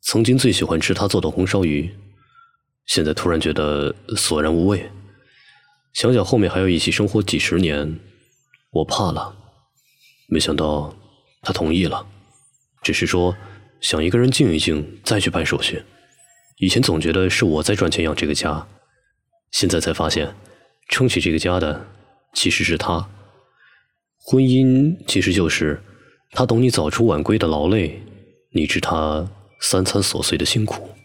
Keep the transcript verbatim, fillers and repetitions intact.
曾经最喜欢吃他做的红烧鱼，现在突然觉得索然无味。想想后面还要一起生活几十年，我怕了。没想到他同意了，只是说想一个人静一静再去办手续。以前总觉得是我在赚钱养这个家，现在才发现撑起这个家的其实是他。婚姻其实就是他懂你早出晚归的劳累，你知他三餐琐碎的辛苦。